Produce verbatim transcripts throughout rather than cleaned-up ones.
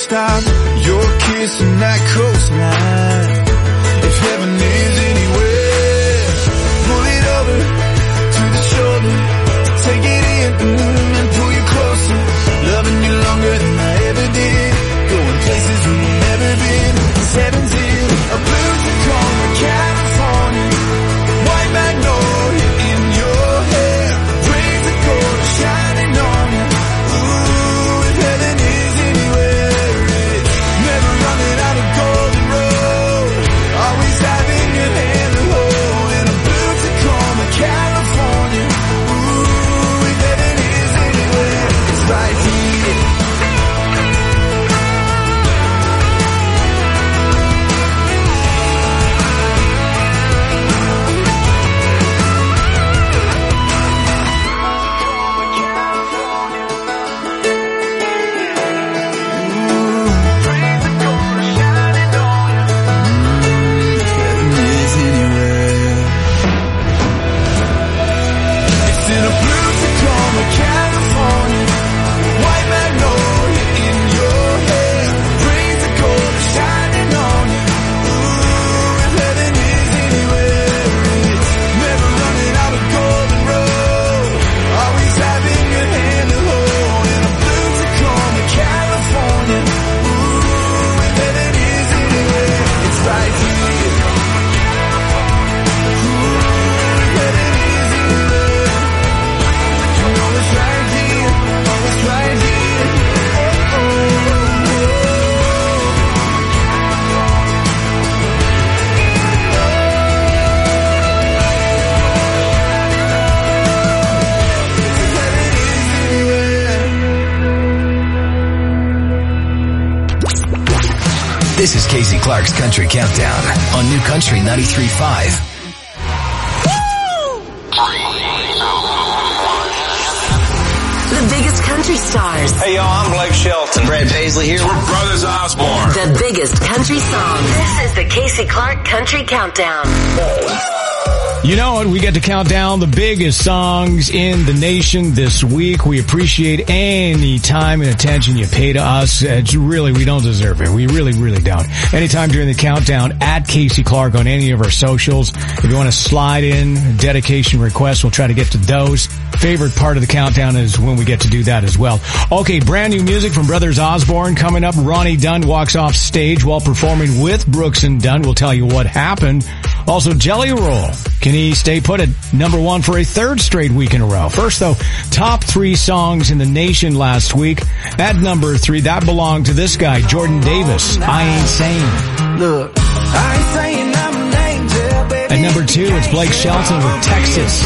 stop your kiss on that coastline. If heaven is anywhere, pull it over to the shoulder, take it in mm, and pull you closer. Loving you longer than I ever did, going places we've never been. Heaven's in a blue Tacoma, California, white magnolia in your hair, rays of gold shining on you. Ooh, if heaven is anywhere, it's never running out of golden road, always having your hand to hold in a blue Tacoma, California. Ooh, if heaven is anywhere, it's right here. This is Casey Clark's Country Countdown on New Country ninety-three point five. The biggest country stars. Hey, y'all, I'm Blake Shelton. Brad Paisley here. We're Brothers Osborne. The biggest country songs. This is the Casey Clark Country Countdown. You know what? We get to count down the biggest songs in the nation this week. We appreciate any time and attention you pay to us. It's really, we don't deserve it. We really, really don't. Anytime during the countdown, at Casey Clark on any of our socials. If you want to slide in dedication requests, we'll try to get to those. Favorite part of the countdown is when we get to do that as well. Okay, brand new music from Brothers Osborne coming up. Ronnie Dunn walks off stage while performing with Brooks and Dunn. We'll tell you what happened. Also, Jelly Roll. Can he stay put at number one for a third straight week in a row? First, though, top three songs in the nation last week. At number three, that belonged to this guy, Jordan Davis. I Ain't Sane. Look, I ain't saying I'm an angel, baby. At number two, it's Blake Shelton with Texas.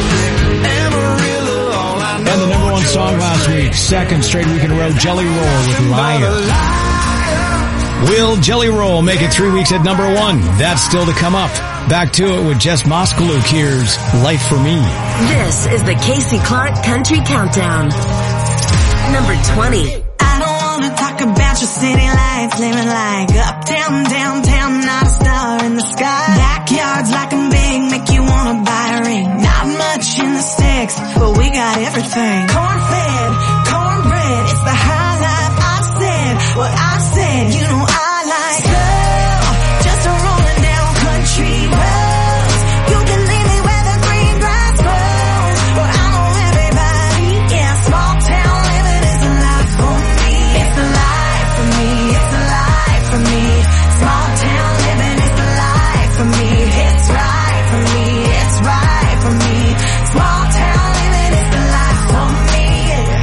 And the number one song last week, second straight week in a row, Jelly Roll with Liar. Will Jelly Roll make it three weeks at number one? That's still to come up. Back to it with Jess Moskaluk. Here's Life for Me. This is the Casey Clark Country Countdown. Number twenty. I don't want to talk about your city life, living like uptown, downtown, not a star in the sky. Backyards like I'm big, make you want to buy a ring. Not much in the sticks, but we got everything. Corn-fed, cornbread, it's the high life. I've said what I said, you know I like slow, just a rolling down country roads. You can leave me where the green grass grows, but I know everybody, yeah, small town living is the life for me. It's the life for me, it's the life for me. Small town living is the life for me. It's right for me, it's right for me. Small town living is the life for me, yeah.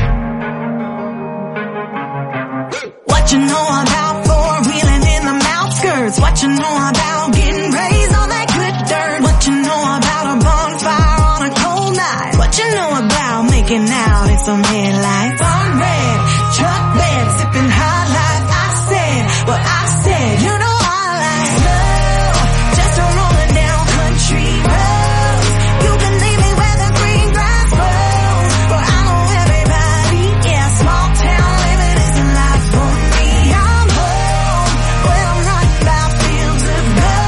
What you know about four-wheeling in the outskirts? What you know about getting raised on that good dirt? What you know about a bonfire on a cold night? What you know about making out in some headlights? Sun red, truck bed, sipping high life. I said what I said, you know I like slow, just a rolling down country roads. You can leave me where the green grass grows, but I know everybody, yeah, small town living is the life for me. I'm home when I'm riding by fields of gold.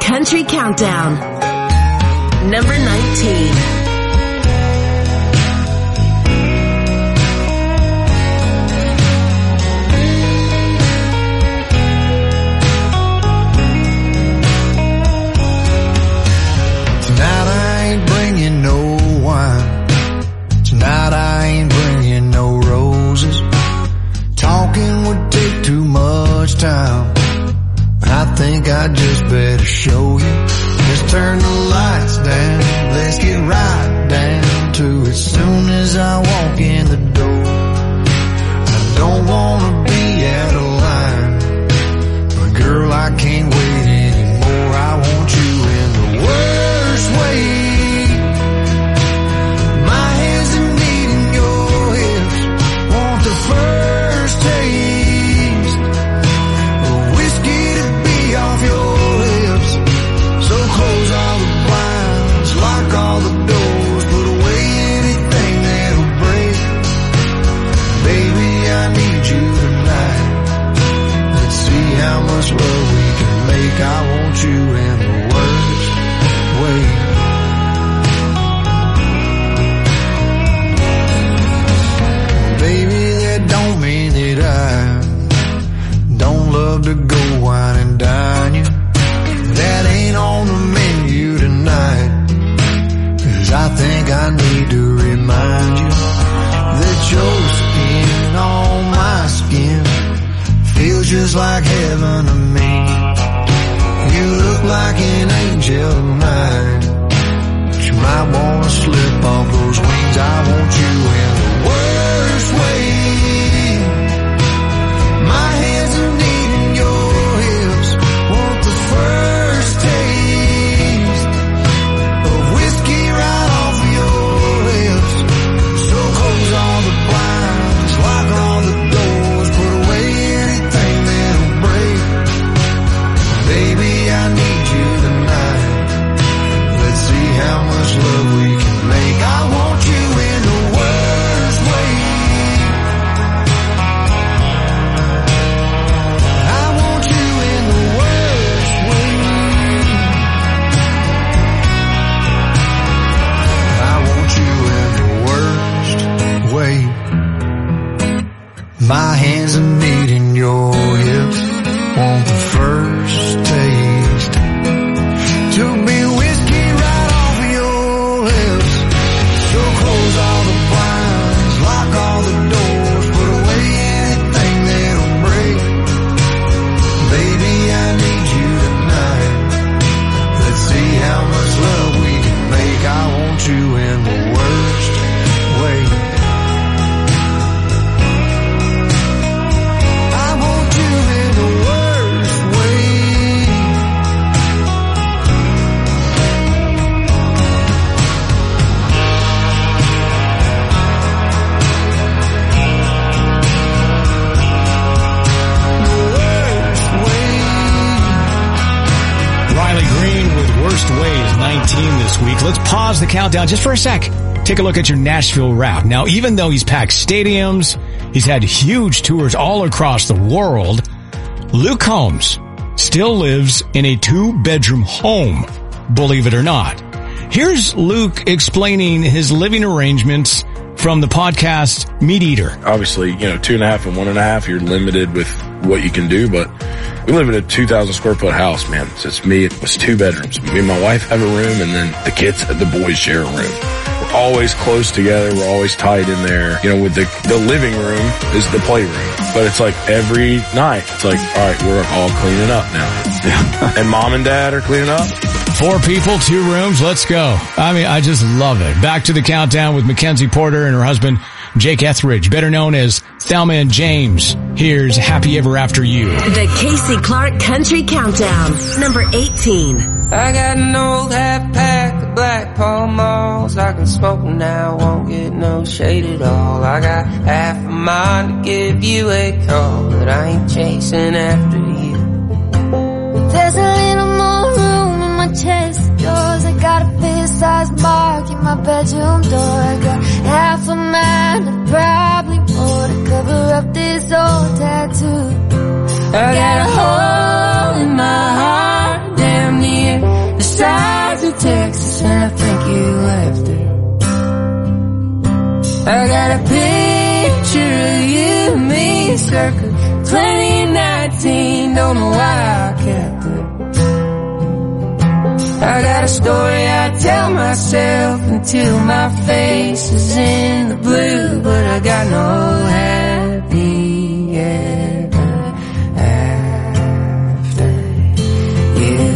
Country Countdown. Number nineteen. Tonight I ain't bringing no wine. Tonight I ain't bringing no roses. Talking would take too much time. I think I just better show you. Let's turn the lights down. Let's get right down to it. Soon as I walk in the door, I don't wanna be out of line, but girl, I can't wait anymore. I want you in the worst way. My hands are meeting your hips. Want the first taste of whiskey to be off your lips. So close all the blinds, lock all the doors, put away anything that'll break. Baby, I need you tonight. Let's see how much love we can make. I want you in the worst way. Baby, that don't mean that I don't love to go wine and dine you. That ain't on the menu tonight. 'Cause I think I need to remind you that your skin on my skin feels just like heaven to me. You look like an angel tonight, but you might wanna slip off those wings. I want you in the worst way. My hands are needing your hips. Want the first taste of whiskey right off your lips. So close all the blinds, lock all the doors, put away anything that'll break. Baby, I need you tonight. Let's see how much love we can make. I want you in the worst way. I want you in the worst way. I want you in the worst way. My hands are needing your hips. Want the first taste to be whiskey right off your lips. So close all the blinds, lock all the doors, put away anything that'll break. Baby, I need you tonight. Let's see how much love we can make. I want you in the worst way. I want you in the worst way. The worst way. Riley Green with Worst Ways, nineteen this week. Let's pause the countdown just for a sec. Take a look at your Nashville route. Now, even though he's packed stadiums, he's had huge tours all across the world, Luke Combs still lives in a two-bedroom home, believe it or not. Here's Luke explaining his living arrangements from the podcast Meat Eater. Obviously, you know, two and a half and one and a half, you're limited with what you can do, but we live in a two thousand square foot house, man. So it's me, it was two bedrooms. Me and my wife have a room, and then the kids, the boys share a room. We're always close together. We're always tight in there. You know, with the, the living room is the playroom, but it's like every night, it's like, all right, we're all cleaning up now. And mom and dad are cleaning up. Four people, two rooms, let's go. I mean, I just love it. Back to the countdown with Mackenzie Porter and her husband, Jake Etheridge, better known as Thelma and James. Here's Happy Ever After You. The Casey Clark Country Countdown. Number eighteen. I got an old half pack of Black Pall Malls. I can smoke them now, won't get no shade at all. I got half a mind to give you a call, but I ain't chasing after you. There's a little more room in my chest of drawers. I got a fist-sized mark in my bedroom door. I got half a mind and probably more to cover up this old tattoo. I got a hole in my heart, damn near I got a picture of you and me circa twenty nineteen, don't know why I kept it. I got a story I tell myself until my face is in the blue, but I got no happy ever after you.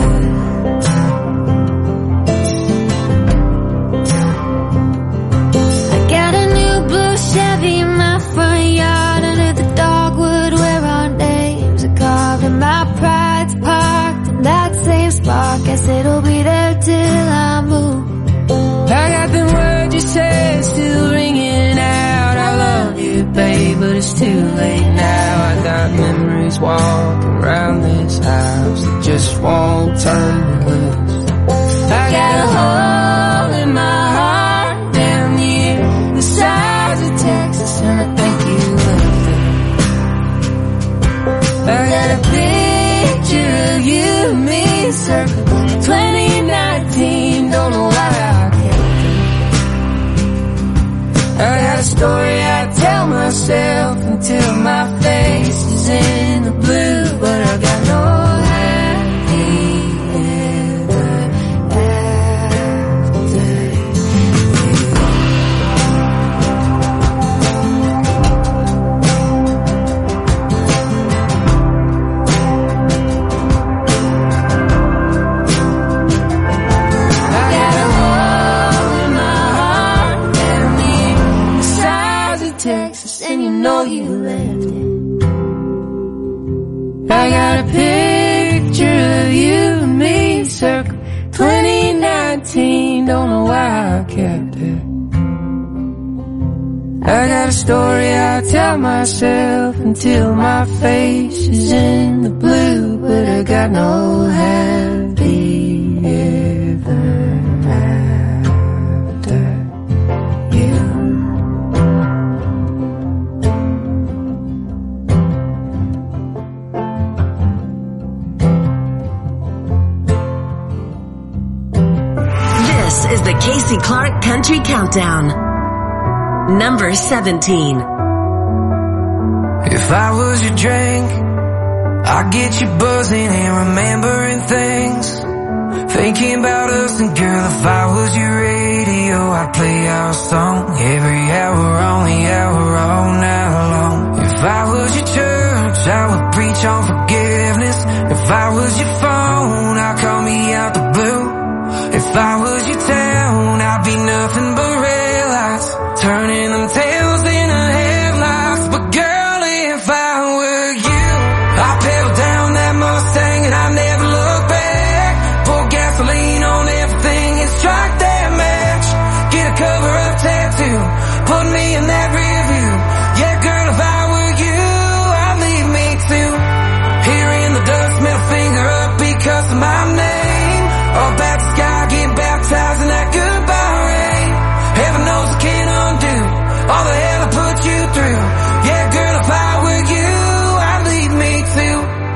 I got a new blue Chevy in my front yard under the dogwood where our names are carved, and my pride's parked in that same spot. Guess it'll be there till I move. I got them words you said still ringing out. I love you, babe, but it's too late now. I got memories walking around this house that just won't turn loose. I got a hole in my heart down near the size of Texas, and I think you left it. I got a picture of you and me circa twenty nineteen, don't know why I kept it. I got a story I tell myself until my face is in the blue, but I got no happy ever after Texas, and you know you left it. I got a picture of you and me circa twenty nineteen, don't know why I kept it. I got a story I tell myself until my face is in the blue, but I got no happy ever after you. This is the Casey Clark Country Countdown. Number seventeen. If I was your drink, I'd get you buzzing and remembering things, thinking about us. And girl, if I was your radio, I'd play our song every hour on the hour all night long. If I was your church, I would preach on forgiveness. If I was your phone, I'd call me out the blue. If I was your town, I'd be nothing but red lights, turning them tails into headlights. But girl, if I were you, I'd pedal down that Mustang and I'd never look back. Pour gasoline on everything and strike that match. Get a cover-up tattoo, put me in that rear view. Yeah, girl, if I were you, I'd leave me too. Here in the dust, middle finger up because of my name. All back the sky, get baptized in that goodbye rain. Heaven knows I can't undo all the hell I put you through. Yeah, girl, if I were you, I'd leave me too.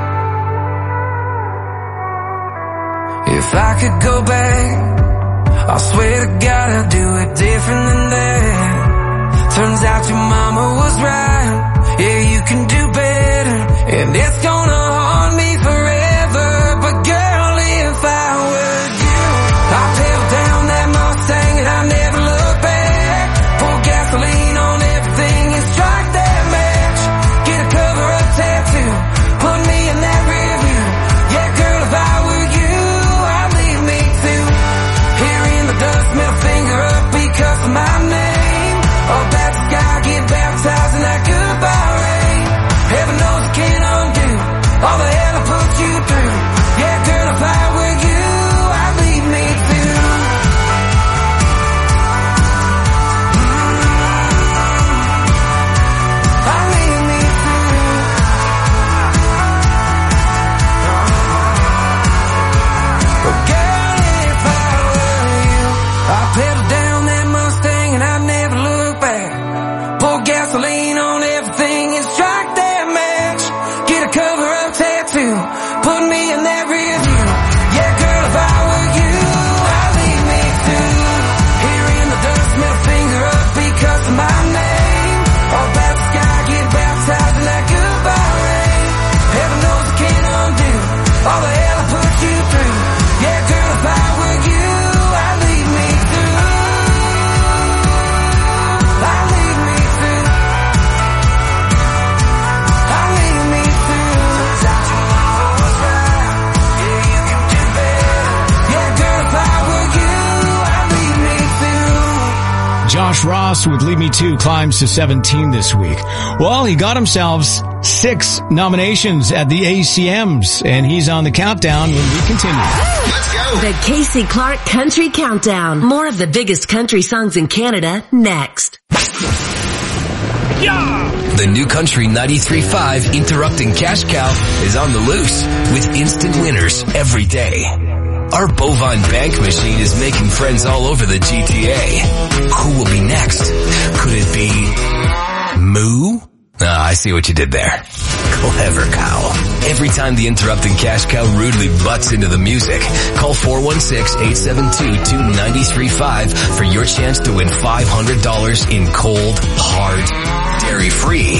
If I could go back, I swear to God I'd do it different than that. Turns out your mama was right. Yeah, you can do better, and it's gonna haunt me forever. But girl, if I were you, I'd pedal down that Mustang and I'd never look back. Pour gasoline on everything and strike that match. Get a cover-up tattoo, put me in that rear view. Yeah, girl, if I were you, I'd leave me too. Here in the dust, middle finger up because of my name. All back the sky, get baptized in that goodbye rain. Heaven knows I can't undo Ross with Lead Me To climbs to seventeen this week. Well, he got himself six nominations at the A C Ms, and he's on the countdown when we continue. Let's go. The Casey Clark Country Countdown. More of the biggest country songs in Canada next. Yeah! The New Country ninety-three point five Interrupting Cash Cow is on the loose with instant winners every day. Our bovine bank machine is making friends all over the G T A. Who will be next? Could it be Moo? Ah, I see what you did there. Clever cow. Every time the Interrupting Cash Cow rudely butts into the music, call four one six, eight seven two, two nine three five for your chance to win five hundred dollars in cold, hard, dairy-free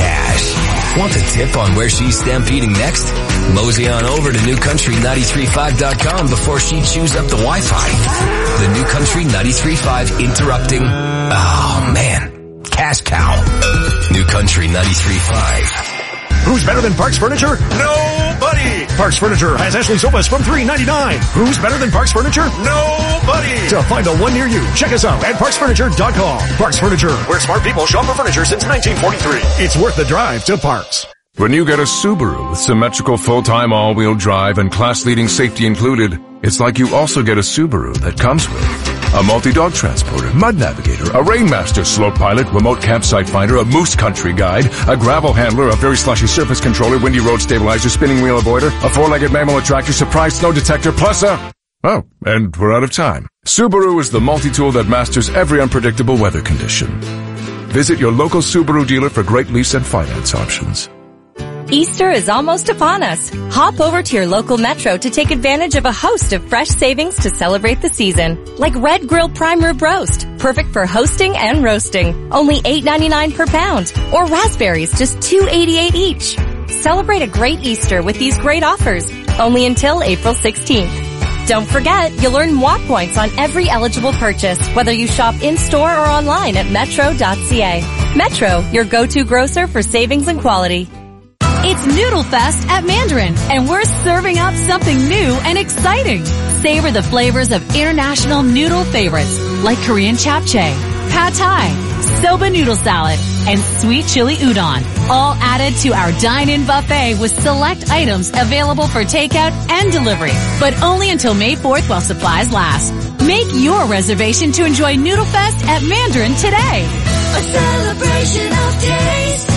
cash. Want a tip on where she's stampeding next? Mosey on over to new country nine three five dot com before she chews up the Wi-Fi. The New Country ninety-three point five Interrupting... Oh, man. Cash Cow. New Country ninety-three point five. Who's better than Parks Furniture? Nobody! Parks Furniture has Ashley sofas from three ninety-nine. Who's better than Parks Furniture? Nobody! To find the one near you, check us out at parks furniture dot com. Parks Furniture, where smart people shop for furniture since nineteen forty-three. It's worth the drive to Parks. When you get a Subaru with symmetrical full-time all-wheel drive and class-leading safety included, it's like you also get a Subaru that comes with a multi-dog transporter, mud navigator, a Rainmaster slope pilot, remote campsite finder, a moose country guide, a gravel handler, a very slushy surface controller, windy road stabilizer, spinning wheel avoider, a four-legged mammal attractor, surprise snow detector, plus a... Oh, and we're out of time. Subaru is the multi-tool that masters every unpredictable weather condition. Visit your local Subaru dealer for great lease and finance options. Easter is almost upon us. Hop over to your local Metro to take advantage of a host of fresh savings to celebrate the season. Like Red Grill Prime Rib Roast, perfect for hosting and roasting. Only eight ninety-nine per pound. Or raspberries, just two eighty-eight each. Celebrate a great Easter with these great offers. Only until April sixteenth. Don't forget, you'll earn M W A points on every eligible purchase, whether you shop in-store or online at metro dot c a. Metro, your go-to grocer for savings and quality. It's Noodle Fest at Mandarin, and we're serving up something new and exciting. Savor the flavors of international noodle favorites like Korean japchae, pad thai, soba noodle salad, and sweet chili udon, all added to our dine-in buffet with select items available for takeout and delivery, but only until May fourth while supplies last. Make your reservation to enjoy Noodle Fest at Mandarin today. A celebration of taste.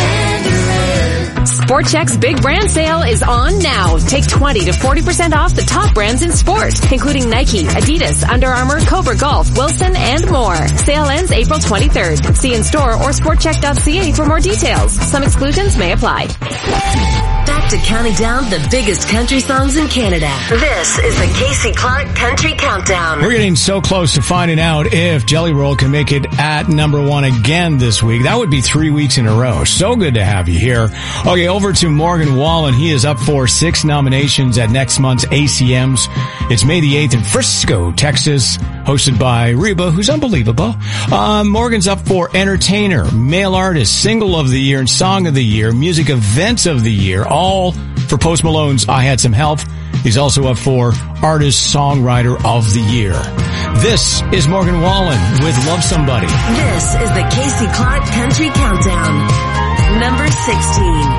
Sport Chek's big brand sale is on now. Take twenty to forty percent off the top brands in sport, including Nike, Adidas, Under Armour, Cobra Golf, Wilson, and more. Sale ends April twenty-third. See in store or sport chek dot c a for more details. Some exclusions may apply. Back to counting down the biggest country songs in Canada. This is the Casey Clark Country Countdown. We're getting so close to finding out if Jelly Roll can make it at number one again this week. That would be three weeks in a row. So good to have you here. Okay, over to Morgan Wallen. He is up for six nominations at next month's A C Ms. It's May the eighth in Frisco, Texas, hosted by Reba, who's unbelievable. Uh, Morgan's up for Entertainer, Male Artist, Single of the Year, and Song of the Year, Music Events of the Year, all for Post Malone's I Had Some Help. He's also up for Artist Songwriter of the Year. This is Morgan Wallen with Love Somebody. This is the Casey Clark Country Countdown. Number sixteen.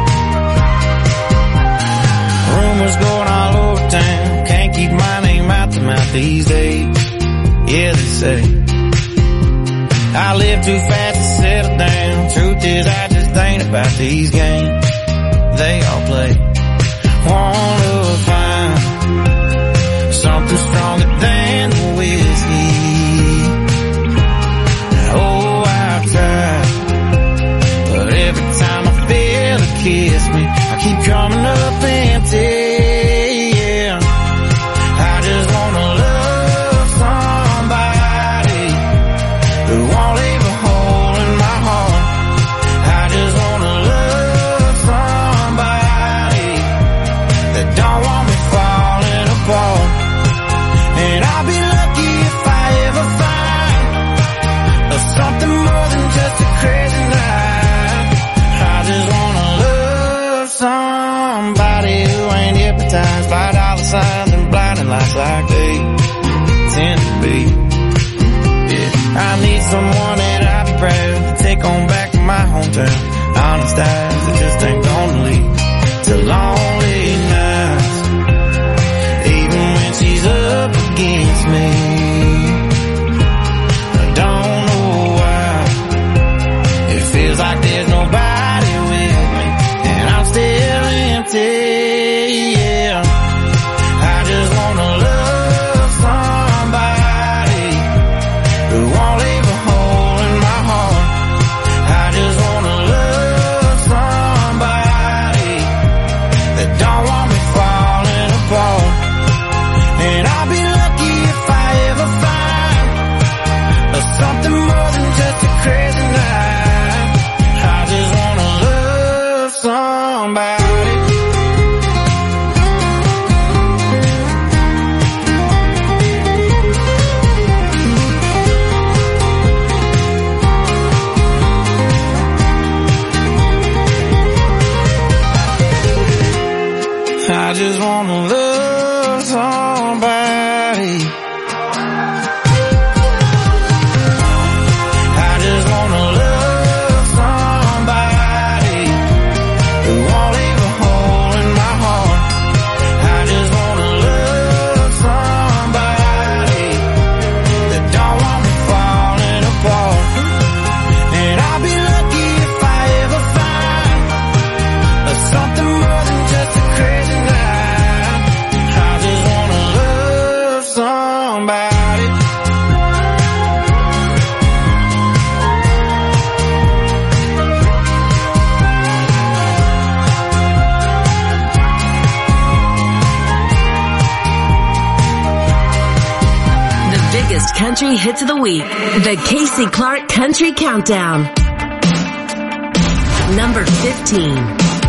Rumors going all over town. Can't keep my name out the mouth these days. Yeah, they say I live too fast to settle down. Truth is, I just ain't about these games they all play. Wanna find something stronger than the whiskey. Oh, I've tried, but every time I feel it kiss me, I keep coming up empty. Yeah, I just wanna love somebody who won't leave a hole in my heart. I just wanna love somebody that don't want me falling apart. And I'll be lucky if I ever find something more than just a crazy night. I just wanna love somebody who ain't hypnotized by dollar signs and blinding lights like they tend to be. Yeah, I need someone that lifestyles that just ain't gonna lead to lonely nights. Even when she's up against me, I don't know why. It feels like there's nobody with me, and I'm still empty. Yeah, I just wanna love somebody who won't leave a hole in my heart. I just wanna love somebody that don't want me falling apart. And I'll be lucky if I ever find something more than just a crazy night. I just wanna love somebody. I just wanna love somebody. I just wanna love somebody who won't leave a hole in my heart. I just wanna love somebody that don't want me falling apart. And I'll be lucky if I ever find something more than just a crazy night. I just wanna love somebody. The biggest country hits of the week. The Casey Clark Country Countdown. Number fifteen.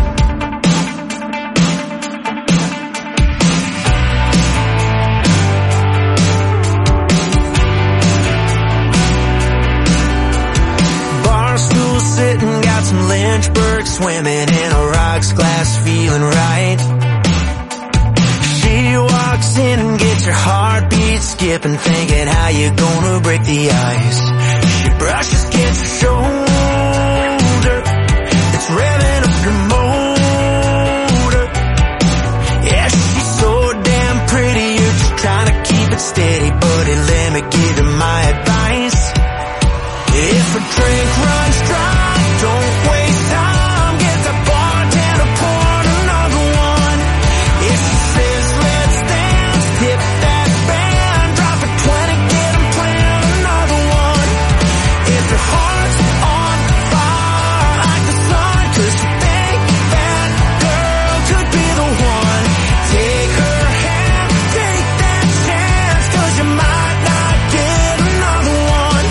Barstool sitting, got some Lynchburg swimming in a rocks glass, feeling right. She walks in and gets her heartbeat skipping, thinking how you gonna break the ice. She brushes against her shoulder, it's revving up your motor. Yeah, she's so damn pretty, you're just trying to keep it steady, buddy, let me give you my advice. If a drink runs dry, don't waste time, get the bartender, pour another one. If she says let's dance, tip that band, drop a twenty, get 'em playing another one. If your heart's on fire like the sun, 'cause you think that girl could be the one, take her hand, take that chance, 'cause you might not get another one.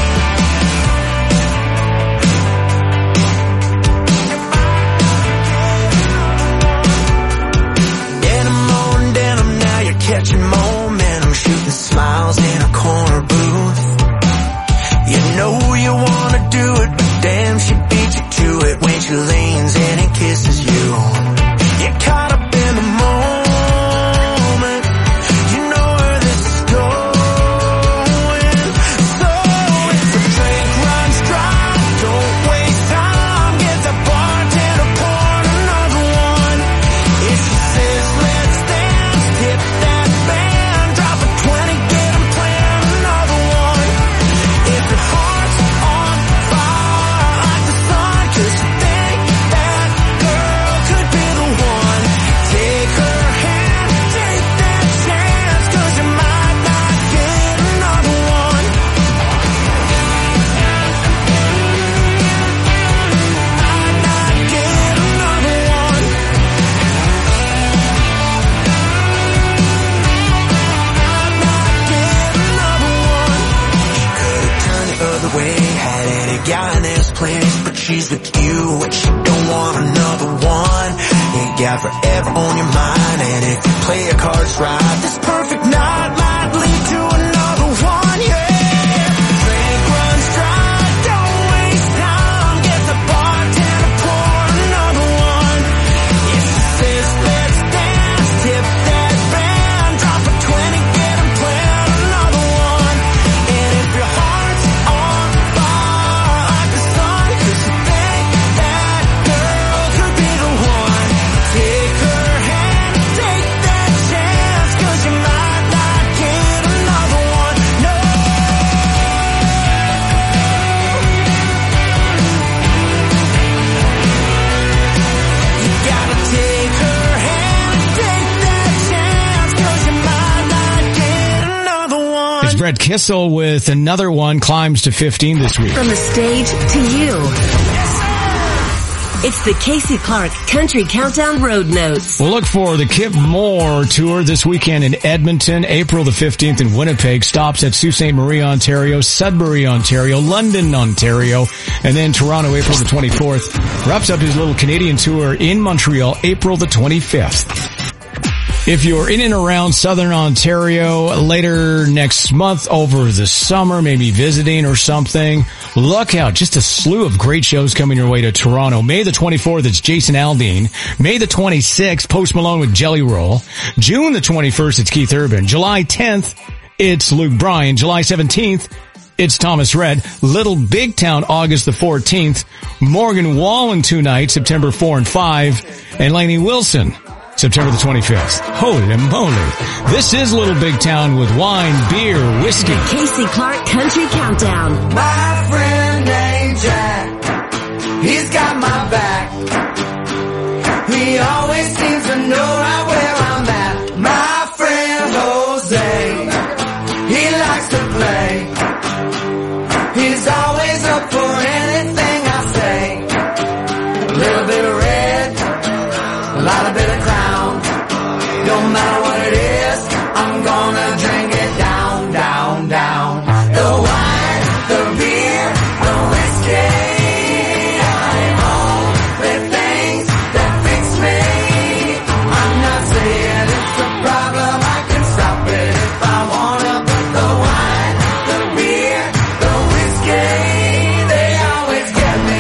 Denim on denim, now you're catching momentum, shooting smiles in a corner booth. You know you wanna do it, but damn, she beat you to it when she leans in and kisses you. You're caught up in the moment, you know where this is going. So if the drink runs dry, don't waste time, get the bartender, pour another one. If she says let's dance, tip that band, drop a twenty, get 'em playing another one. If your heart's on fire like the sun, 'cause you think that girl could be the one, take her hand, take that chance, 'cause you might not get another one. Might not get another one. Might not get another one. She could've turned the other way, had any guy in this place, but she's with you and she don't want another one. You got forever on your mind, and if you play your cards right, this perfect night might lead to another one, yeah. Drink runs dry, don't waste time, get the bartender, pour another one. If she says let's dance, tip that band, drop a twenty, get 'em playing another one. And if your heart's on fire like the sun, 'cause you think that girl Brett Kissel with another one, climbs to fifteen this week. From the stage to you. It's the Casey Clark Country Countdown Road Notes. We'll look for the Kip Moore Tour this weekend in Edmonton, April the fifteenth in Winnipeg, stops at Sault Ste. Marie, Ontario, Sudbury, Ontario, London, Ontario, and then Toronto, April the twenty-fourth. Wraps up his little Canadian tour in Montreal, April the twenty-fifth. If you're in and around Southern Ontario later next month over the summer, maybe visiting or something, look out. Just a slew of great shows coming your way to Toronto. May the twenty-fourth, it's Jason Aldean. May the twenty-sixth, Post Malone with Jelly Roll. June the twenty-first, it's Keith Urban. July tenth, it's Luke Bryan. July seventeenth, it's Thomas Rhett. Little Big Town, August the fourteenth. Morgan Wallen two nights, September fourth and five. And Lainey Wilson, September the twenty-fifth. Holy moly. This is Little Big Town with wine, beer, whiskey. The Casey Clark Country Countdown. My friend named Jack, he's got my back. He always seems to know right where I'm at. My friend Jose, he likes to play. He's always up for anything I say. A little bit of red, a lot of bit of crown. Don't matter what it is, I'm gonna drink it down, down, down. The wine, the beer, the whiskey, I'm all the things that fix me. I'm not saying it's a problem, I can stop it if I wanna. But the wine, the beer, the whiskey, they always get me.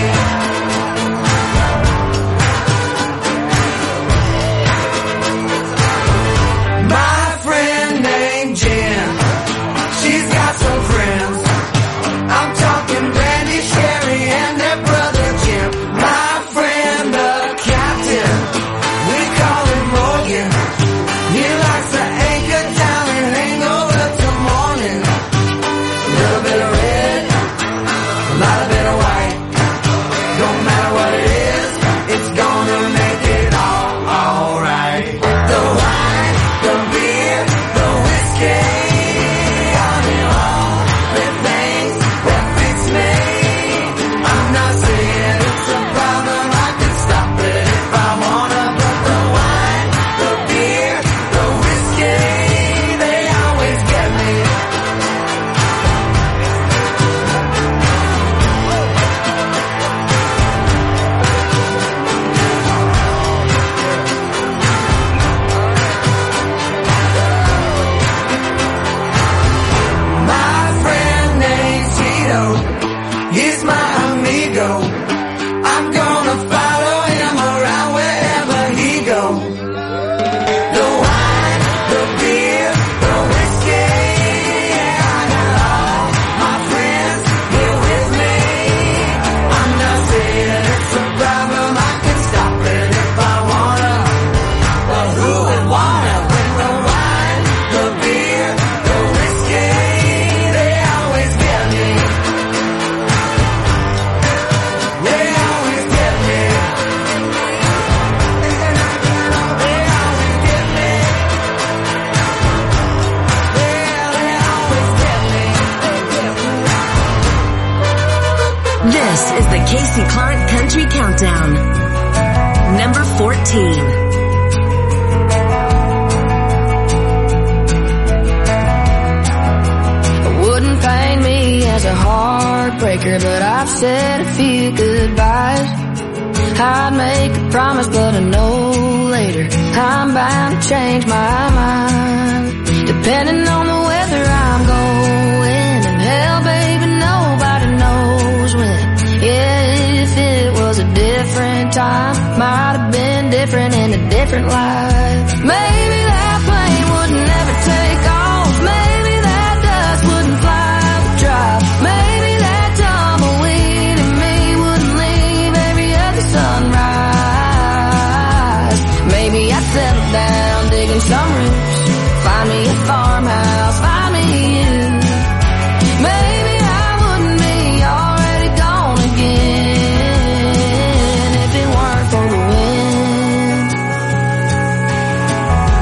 My friend named Jen, she's got some friends. I'm talking Brandy, Sherry, and their brother Jim. My friend the captain, we call him Morgan. He likes to anchor down and hang over till morning. A little bit of red, a lot of bit of white. Don't matter what it is, it's gonna make it all alright. The wine, the beer, the whiskey, I mean all the things that fix me. I'm not saying it's a problem, I can stop it if I wanna. But the wine, the beer, the whiskey, they always get me. My friend named Tito, he's my amigo. I'm gonna follow him around wherever he goes. The wine, the beer, the whiskey, I got all my friends here with me. I'm not saying it's a problem, I can stop it if I wanna. But who would wanna when the wine, the beer, the whiskey, they always get me. They always get me. They always get me. Yeah, they always get me. This is the Casey Clark Country Countdown. Number fourteen. Wouldn't paint me as a heartbreaker, but I've said a few goodbyes. I'd make a promise, but I know later I'm bound to change my mind. Depending on the weather I'm going, and hell, baby, nobody knows when. Yeah, if it was a different time, might have been different in a different life. Maybe that plane would never take off. Maybe that dust wouldn't fly the drive. Maybe that tumbleweed in me wouldn't leave every other sunrise. Maybe I'd settle down digging some roots, find me a farmhouse, find me you. Maybe I wouldn't be already gone again if it weren't for the wind.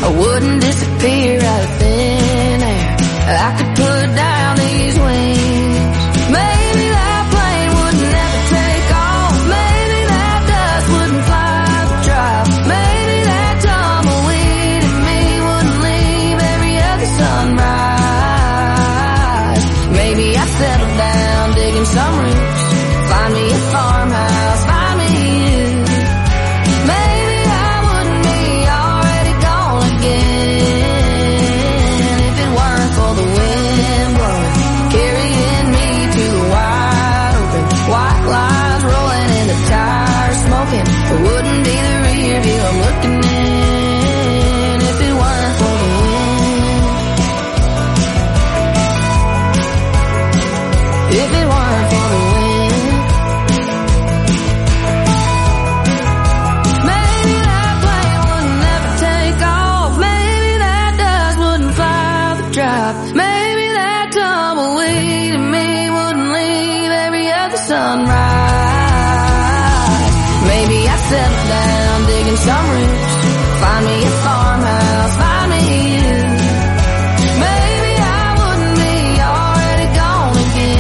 I wouldn't disappear out of thin air. I could put down these wings. Maybe that plane would never take off. Maybe that dust wouldn't fly the drop. Maybe that tumbleweed in me wouldn't leave every other sunrise. Maybe I'd settle down digging some roots. Find me a farmhouse, find me you. Maybe I wouldn't be already gone again if it weren't for the wind blowing, carrying me to the wide open. White lines rolling in the tires, smoking. It wouldn't be the rear view I'm looking in if it weren't for the wind. If it weren't for the wind. Maybe that plane wouldn't never take off. Maybe that dust wouldn't fly the drop. Maybe that tumbleweed in me wouldn't leave every other sunrise. Maybe I'd settle down digging some roots. Find me a farmhouse, find me you. Maybe I wouldn't be already gone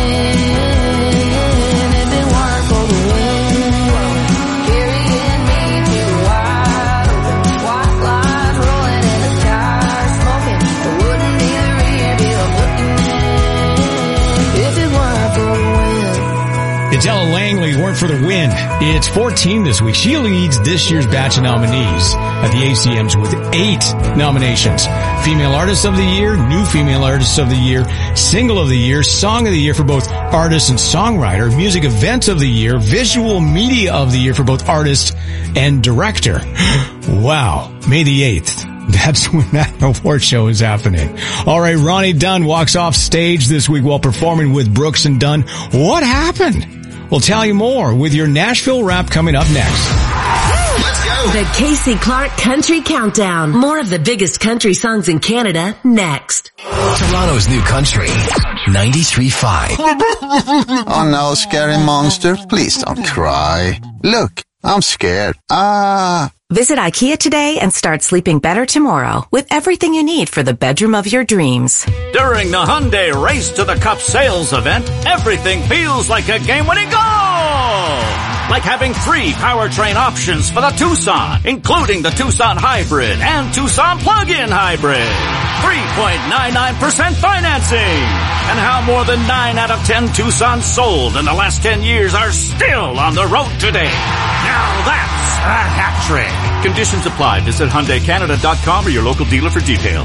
again if it weren't for the wind carrying me to the wide open. White lines rolling in the tires, smoking. It wouldn't be the rear view I'm looking in if it weren't for the wind. It's Ella Langley, Weren't for the Win. It's fourteen this week. She leads this year's batch of nominees at the A C Ms with eight nominations. Female Artist of the Year, New Female Artist of the Year, Single of the Year, Song of the Year for both artist and songwriter, Music Event of the Year, Visual Media of the Year for both artist and director. Wow. May the eighth. That's when that award show is happening. All right, Ronnie Dunn walks off stage this week while performing with Brooks and Dunn. What happened? We'll tell you more with your Nashville Wrap coming up next. Let's go. The Casey Clark Country Countdown. More of the biggest country songs in Canada next. Toronto's new country, ninety-three point five. Oh no, scary monster. Please don't cry. Look, I'm scared. Ah. Visit IKEA today and start sleeping better tomorrow with everything you need for the bedroom of your dreams. During the Hyundai Race to the Cup sales event, everything feels like a game-winning goal! Like having three powertrain options for the Tucson, including the Tucson Hybrid and Tucson Plug-in Hybrid. three point nine nine percent financing. And how more than nine out of ten Tucsons sold in the last ten years are still on the road today. Now that's a hat trick. Conditions apply. Visit Hyundai Canada dot com or your local dealer for details.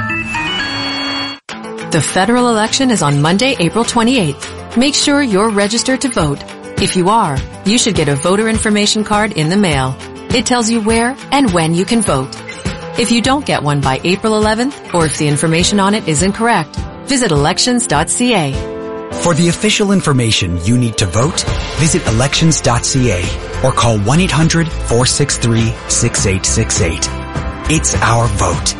The federal election is on Monday, April twenty-eighth. Make sure you're registered to vote. If you are, you should get a voter information card in the mail. It tells you where and when you can vote. If you don't get one by April eleventh, or if the information on it is incorrect, visit elections dot c a. For the official information you need to vote, visit elections dot c a or call one eight hundred four six three six eight six eight. It's our vote.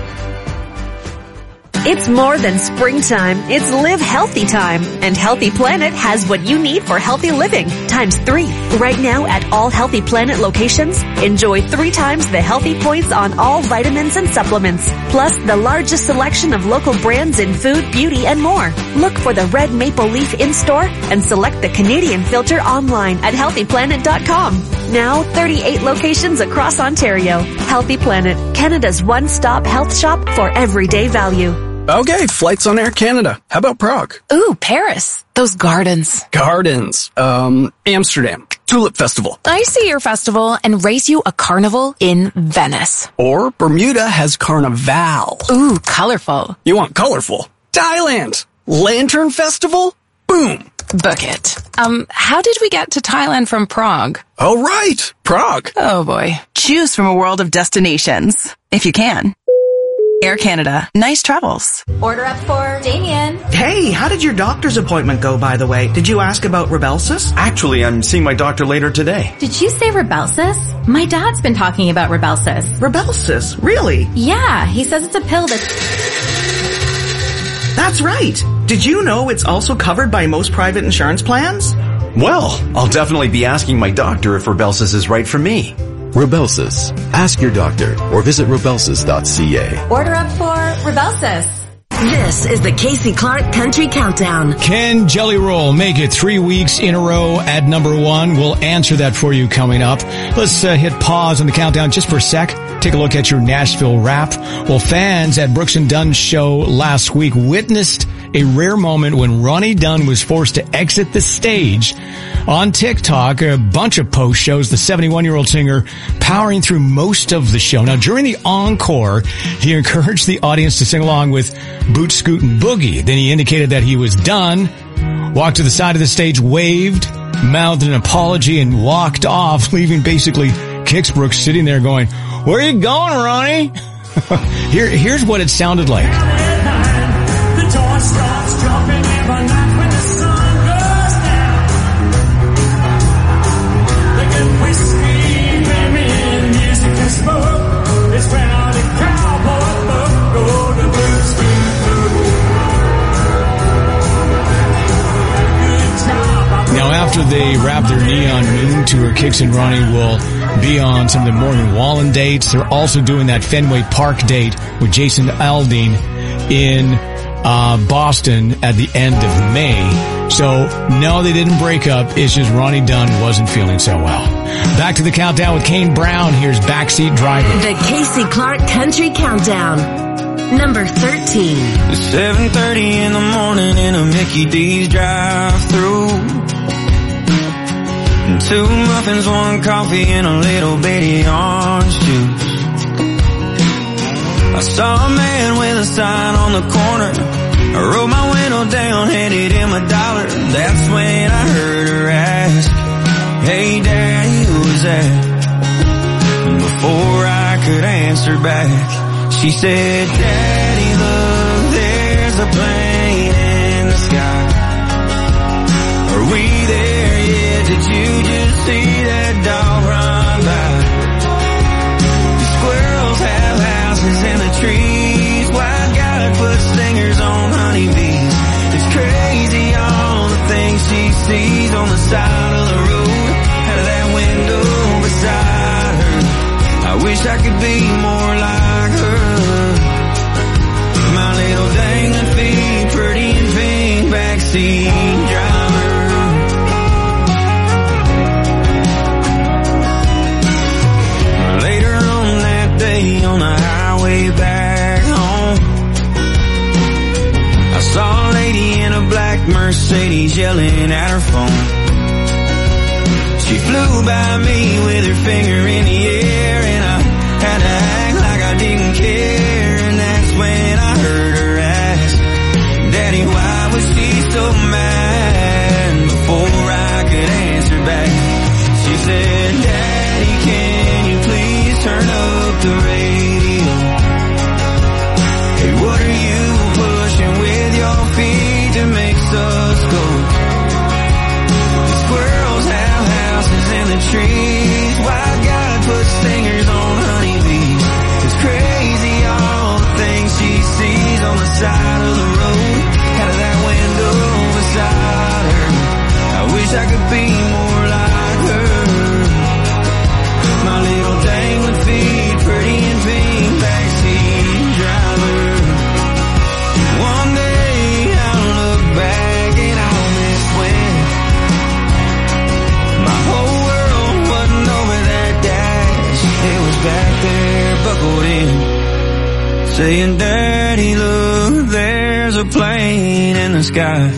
It's more than springtime. It's live healthy time. And Healthy Planet has what you need for healthy living times three. Right now at all Healthy Planet locations, enjoy three times the healthy points on all vitamins and supplements. Plus the largest selection of local brands in food, beauty, and more. Look for the red maple leaf in-store and select the Canadian filter online at healthy planet dot com. Now thirty-eight locations across Ontario. Healthy Planet, Canada's one-stop health shop for everyday value. Okay, flights on Air Canada. How about Prague? Ooh, Paris. Those gardens. Gardens. Um, Amsterdam. Tulip Festival. I see your festival and race you a carnival in Venice. Or Bermuda has Carnival. Ooh, colorful. You want colorful? Thailand. Lantern Festival? Boom. Book it. Um, how did we get to Thailand from Prague? Oh, right. Prague. Oh, boy. Choose from a world of destinations. If you can. Air Canada. Nice travels. Order up for Damien. Hey, how did your doctor's appointment go, by the way? Did you ask about Rybelsus? Actually, I'm seeing my doctor later today. Did you say Rybelsus? My dad's been talking about Rybelsus. Rybelsus? Really? Yeah, he says it's a pill that's... That's right. Did you know it's also covered by most private insurance plans? Well, I'll definitely be asking my doctor if Rybelsus is right for me. Rybelsus, Ask your doctor or visit Rybelsus dot c a. Order up for Rybelsus. This is the Casey Clark Country Countdown. Can Jelly Roll make it three weeks in a row at number one? We'll answer that for you coming up. Let's uh, hit pause on the countdown just for a sec. Take a look at your Nashville Wrap. Well, fans at Brooks and Dunn's show last week witnessed a rare moment when Ronnie Dunn was forced to exit the stage. On TikTok, a bunch of posts shows the seventy-one-year-old singer powering through most of the show. Now, during the encore, he encouraged the audience to sing along with Boot Scootin' Boogie. Then he indicated that he was done, walked to the side of the stage, waved, mouthed an apology, and walked off, leaving basically Kix Brooks sitting there going, "Where are you going, Ronnie?" Here, here's what it sounded like. The door starts jumping every night when the sun goes down. They get whiskey, baby, music and smoke. It's when all the cowboy folk go to Boot Scootin' Boogie. Now, after they wrap their Neon Moon tour, Kix and Ronnie will be on some of the Morgan Wallen dates. They're also doing that Fenway Park date with Jason Aldean in uh Boston at the end of May. So, no, they didn't break up. It's just Ronnie Dunn wasn't feeling so well. Back to the countdown with Kane Brown. Here's Backseat Driver. The Casey Clark Country Countdown. Number thirteen. It's seven thirty in the morning in a Mickey D's drive-thru. Two muffins, one coffee, and a little bitty orange juice. I saw a man with a sign on the corner. I rolled my window down, handed him a dollar. That's when I heard her ask, "Hey Daddy, who's that?" And before I could answer back, she said, "Daddy, look, there's a plane in the sky. Are we there yet? Did you just see that dog run by? The squirrels have houses in the trees. Why God put stingers on honeybees? It's crazy all the things she sees on the side of the road, out of that window beside her. I wish I could be more like her. My little dangling feet, pretty and pink, backseat driver." On the highway back home, I saw a lady in a black Mercedes yelling at her phone. She flew by me with her finger in the air, and I had to act like I didn't care. And that's when I heard her ask, "Daddy, why was she so mad?" Before I could answer back, she said, "Daddy, can you please turn up the radio? Hey, what are you pushing with your feet that makes us go? The squirrels have houses in the trees. Why God put stingers on honeybees? It's crazy all the things she sees on the side of the road, out of that window beside her. I wish I could be more like her. My little dangling feet, pretty and pink, backseat driver. One day I'll look back and I'll miss when my whole world wasn't over that dash. It was back there buckled in, saying, "Daddy, look, there's a plane in the sky.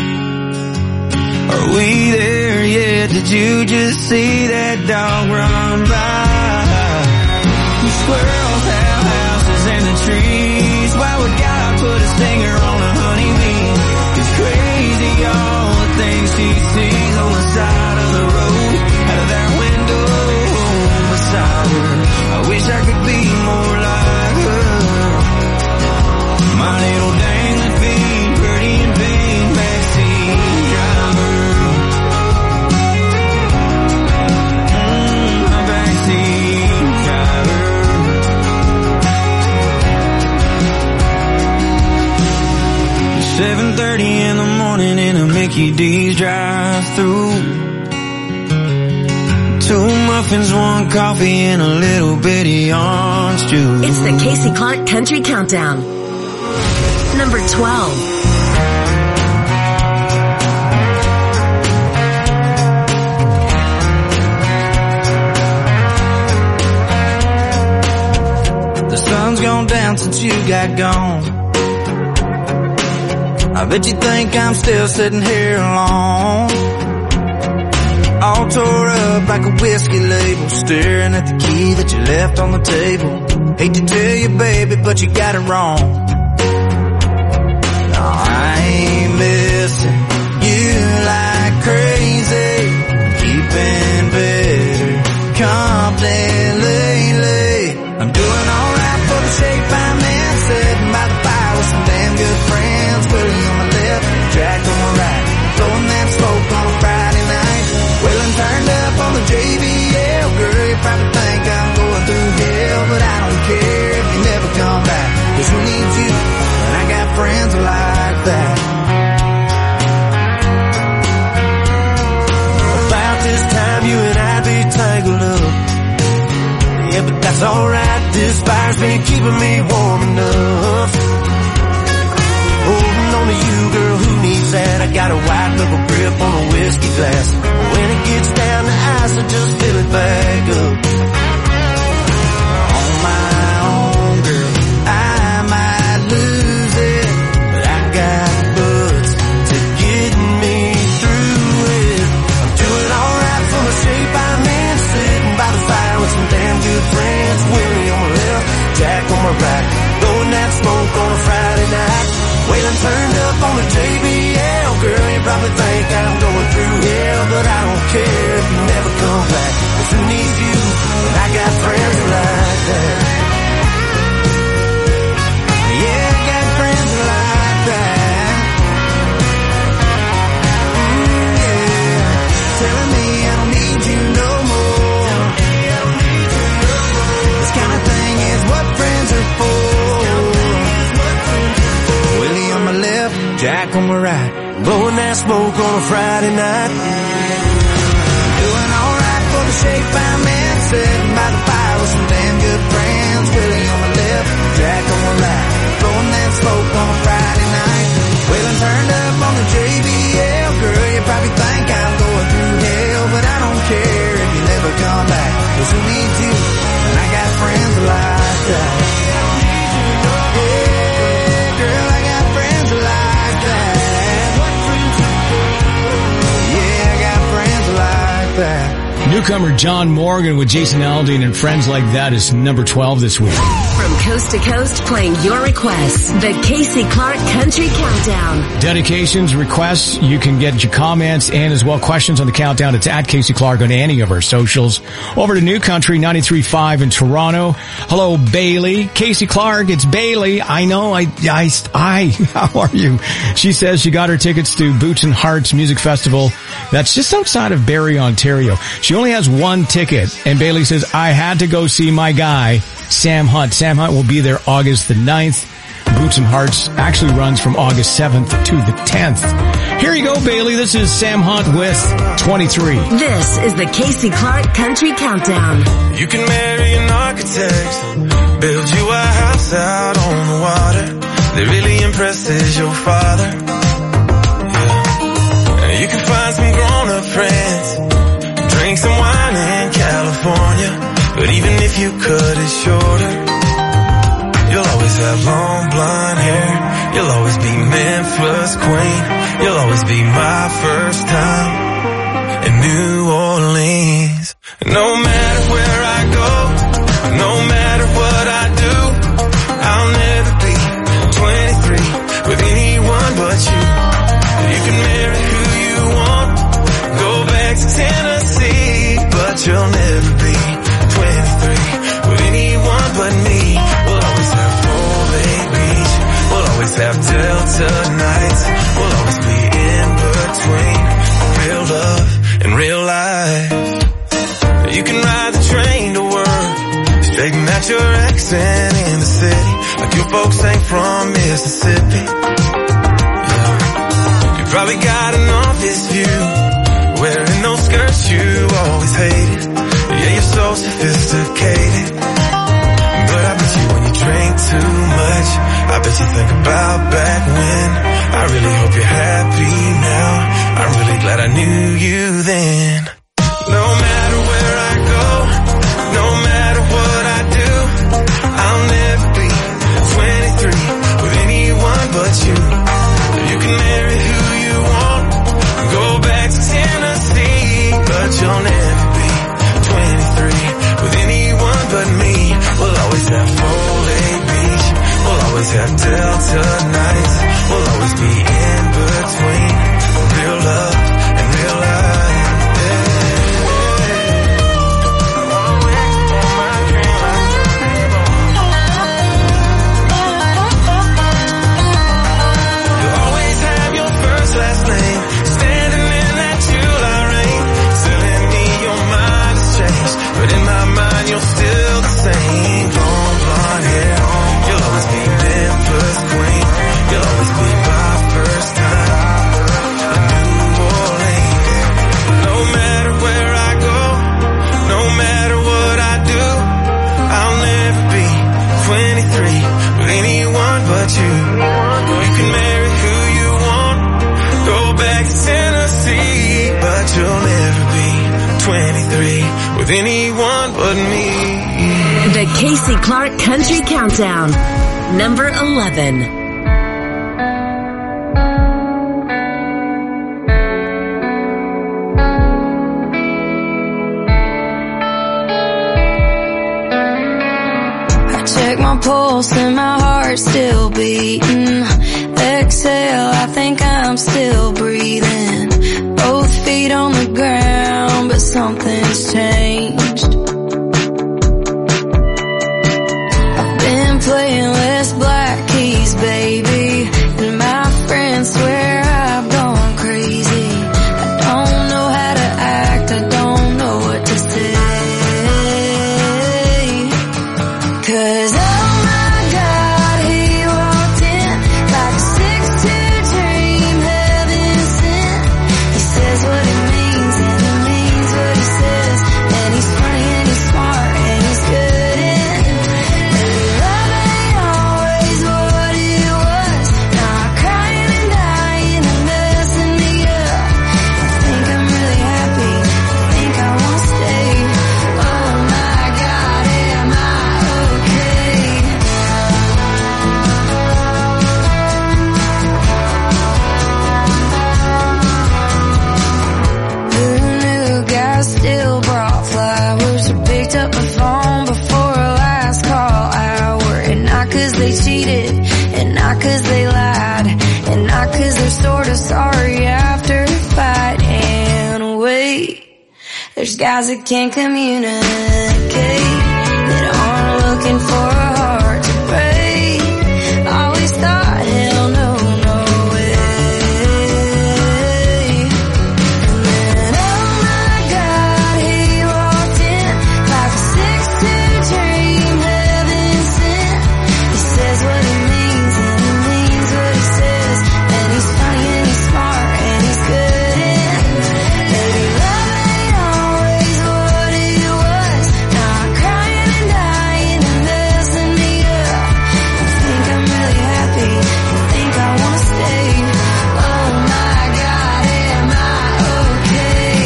Are we there yet? Did you just see that dog run by? The squirrels have houses in the trees. Why would God put a stinger on a honeybee? It's crazy all the things she sees on the side of the road, out of that window beside her. I wish I could be more like her. My little dangling feet, pretty and pink, backseat driver." Mm, my backseat driver. seven thirty in the morning in a Mickey D's drive-thru. Two muffins, one coffee, and a little bitty orange juice. It's the Casey Clark Country Countdown. Number twelve. The sun's gone down since you got gone. I bet you think I'm still sitting here alone, all tore up like a whiskey label, staring at the key that you left on the table. Hate to tell you, baby, but you got it wrong. No, I ain't missing you like crazy, keeping better company lately. I'm doing alright for the shape I'm in, sitting by the fire with some damn good friends. Willie on my left, Jack on my right, blowing that smoke on a Friday night. Wheeling turned up on the J B L. Girl, you probably think I'm going through hell, but I don't care if you never come back, 'cause who needs you when I got friends like that? About this time you and I'd be tangled up, yeah, but that's alright. This fire's been keeping me warm enough. Holding on to you, girl, who needs that? I got a white knuckle grip on a whiskey glass. When it gets down to ice, I just fill it back up. On my own, girl, I might lose it, but I got buds to get me through it. I'm doing alright for the shape I'm in, sitting by the fire with some damn good friends. Willie on my left, Jack on my right, blowing that smoke on a Friday night. Waylon turned up on the J B L. Girl, you probably think I'm going through hell, but I don't care if you never come back, 'cause who needs you when I got friends like that? Yeah, I got friends like that. Mm, yeah, telling me I don't need you no more. This kind of thing is what friends are for. Willie on my left, Jack on my right, blowing that smoke on a Friday night. Doing alright for the shape I'm in, sitting by the fire with some damn good friends. Willie on my left, Jack on my right, blowing that smoke on a Friday night. Waylon turned up on the J B L. Girl, you probably think I'm going through hell, but I don't care if you never come back, 'cause who needs you when I got friends like that? Newcomer John Morgan with Jason Aldean and Friends Like That is number twelve this week. From coast to coast, playing your requests. The Casey Clark Country Countdown. Dedications, requests, you can get your comments and as well questions on the countdown. It's at Casey Clark on any of our socials. Over to New Country ninety-three point five in Toronto. Hello, Bailey. Casey Clark, it's Bailey. I know, I, I, I, how are you? She says she got her tickets to Boots and Hearts Music Festival. That's just outside of Barrie, Ontario. She only has one ticket, and Bailey says, I had to go see my guy, Sam Hunt. Sam Hunt will be there August the ninth. Boots and Hearts actually runs from August seventh to the tenth. Here you go, Bailey. This is Sam Hunt with twenty-three. This is the Casey Clark Country Countdown. You can marry an architect, build you a house out on the water that really impresses your father. Yeah. You can find some grown-up friends, drink some wine in California, but even if you cut it shorter, you'll always have long blonde hair. You'll always be Memphis queen. You'll always be my first time in New Orleans. No matter where I go, no matter what I do, I'll never be twenty-three with anyone but you. You can marry who you want, go back to Tennessee, but you'll never be twenty-three with anyone but me. We'll always have full Lake Beach, we'll always have Delta nights, we'll always be in between real love and real life. You can ride the train to work, straighten out your accent in the city, like your folks ain't from Mississippi. Yeah. You probably got an office view, wearing those skirts you always hated. sophisticated. But I bet you when you drink too much, I bet you think about back when. I really hope you're happy now. I'm really glad I knew you then. No matter where I go, no matter what I do, I'll never be twenty-three with anyone but you. You can marry who you want, go back to Tennessee, but you'll never be twenty-three with anyone but me. We'll always have Foley Beach, we'll always have Delta nights, we'll always be in between real love and real life. Last name, standing in that July rain, telling me your mind has changed, but in my mind you're still the same. Long blonde hair, you'll always be Memphis queen, you'll always be my first time in New Orleans. No matter where I go, no matter what I do, I'll never be twenty-three with anyone but you. You can marry who you want, go back to Tennessee, but you'll never be twenty-three with anyone but me. The Casey Clark Country Countdown, number eleven. I check my pulse and my heart's still beating. Exhale, I think I'm still breathing. Both feet on the ground, but something's changed. I've been playing less black keys, baby, and my friends swear I've gone crazy. I don't know how to act, I don't know what to say. 'Cause oh my God, he walked in like a six two dream, heaven sent. He says what he means and he means what he says, and he's funny and he's smart and he's good in. Maybe love ain't always what it was. Now I'm crying and dying and messing me up. I think I'm really happy, I think I wanna stay. Oh my God, am I okay? Who knew guys still brought flowers or picked up the phone before a last call hour? And not 'cause they cheated, and not 'cause they lied, and not 'cause they're sorta sorry after a fight. And wait, there's guys that can't communicate, that aren't looking for a heart to break. Always thought, hell no, no way. And oh my God, he walked in like a six two dream, heaven sent. He says what he means and he means what he says, and he's funny and he's smart and he's good in. Maybe love ain't always what it was. Now I'm crying and dying and messing me up. I think I'm really happy, I think I wanna stay. Oh my God, am I okay?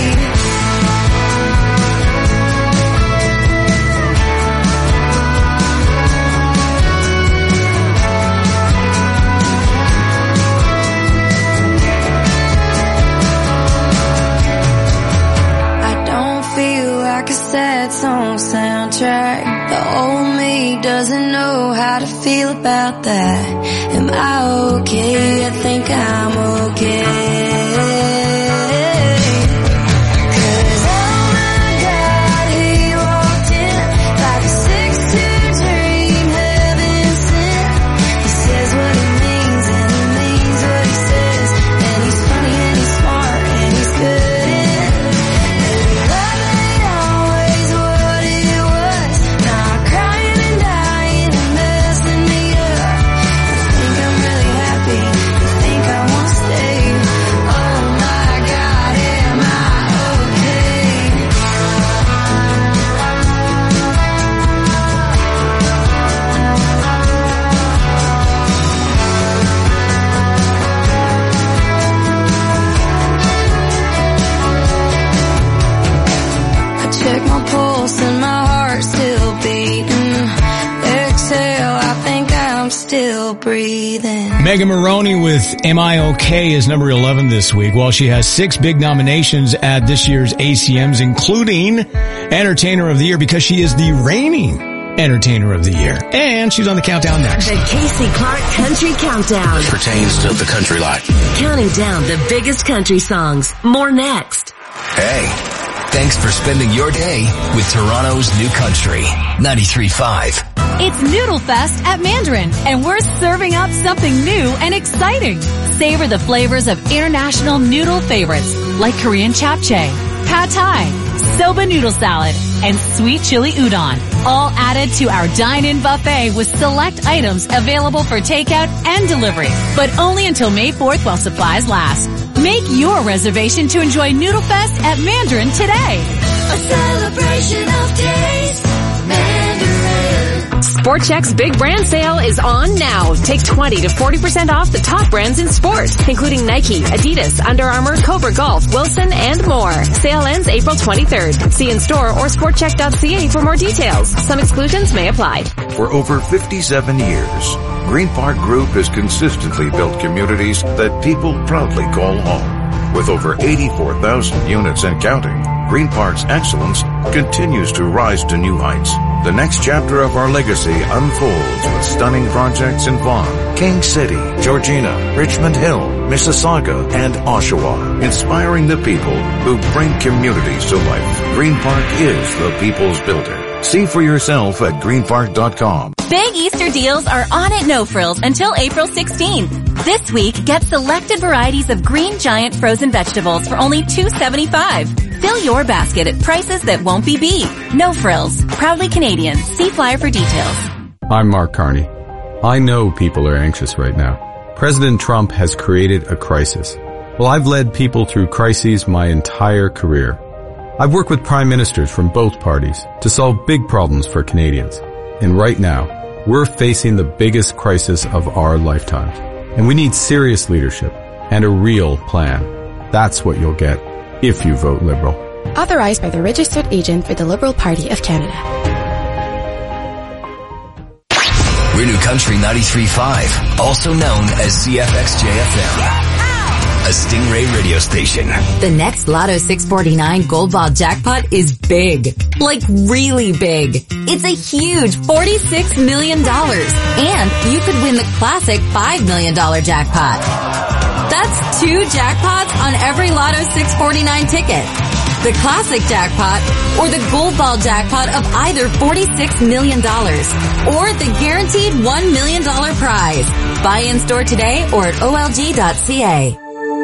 I don't feel like a sad song soundtrack. The old me doesn't know how to feel about that. Am I okay? I think I'm okay. 'Cause oh my God, he walked in like a six two dream, heaven sent. He says what he means and he means what he says, and he's funny and he's smart and he's good in. Maybe love ain't always what it was. Now I'm crying and dying and messing me up. I think I'm really happy, I think I wanna stay. Oh my still breathing. Megan Maroney with Am I Okay is number eleven this week. While she has six big nominations at this year's A C Ms, including Entertainer of the Year, because she is the reigning Entertainer of the Year. And she's on the countdown next. The Casey Clark Country Countdown. Pertains to the country life. Counting down the biggest country songs. More next. Hey, thanks for spending your day with Toronto's New Country, ninety-three point five. It's Noodle Fest at Mandarin, and we're serving up something new and exciting. Savor the flavors of international noodle favorites like Korean japchae, pad thai, soba noodle salad, and sweet chili udon, all added to our dine-in buffet with select items available for takeout and delivery, but only until May fourth while supplies last. Make your reservation to enjoy Noodle Fest at Mandarin today. A celebration of taste. Mandarin. Sport Chek's big brand sale is on now. Take twenty to forty percent off the top brands in sports, including Nike, Adidas, Under Armour, Cobra Golf, Wilson, and more. Sale ends April twenty-third. See in store or sport check dot c a for more details. Some exclusions may apply. For over fifty-seven years, Green Park Group has consistently built communities that people proudly call home. With over eighty-four thousand units and counting, Green Park's excellence continues to rise to new heights. The next chapter of our legacy unfolds with stunning projects in Vaughan, King City, Georgina, Richmond Hill, Mississauga, and Oshawa, inspiring the people who bring communities to life. Green Park is the people's builder. See for yourself at green park dot com. Big Easter deals are on at No Frills until April sixteenth. This week, get selected varieties of Green Giant frozen vegetables for only two dollars and seventy-five cents. Fill your basket at prices that won't be beat. No Frills. Proudly Canadian. See flyer for details. I'm Mark Carney. I know people are anxious right now. President Trump has created a crisis. Well, I've led people through crises my entire career. I've worked with prime ministers from both parties to solve big problems for Canadians. And right now, we're facing the biggest crisis of our lifetimes. And we need serious leadership and a real plan. That's what you'll get if you vote Liberal. Authorized by the registered agent for the Liberal Party of Canada. We're New Country ninety-three point five, also known as C F X J F M. A Stingray radio station. The next Lotto six forty-nine Gold Ball jackpot is big. Like really big. It's a huge forty-six million dollars. And you could win the classic five million dollars jackpot. That's two jackpots on every Lotto six forty-nine ticket. The classic jackpot or the Gold Ball jackpot of either forty-six million dollars or the guaranteed one million dollars prize. Buy in store today or at O L G dot C A.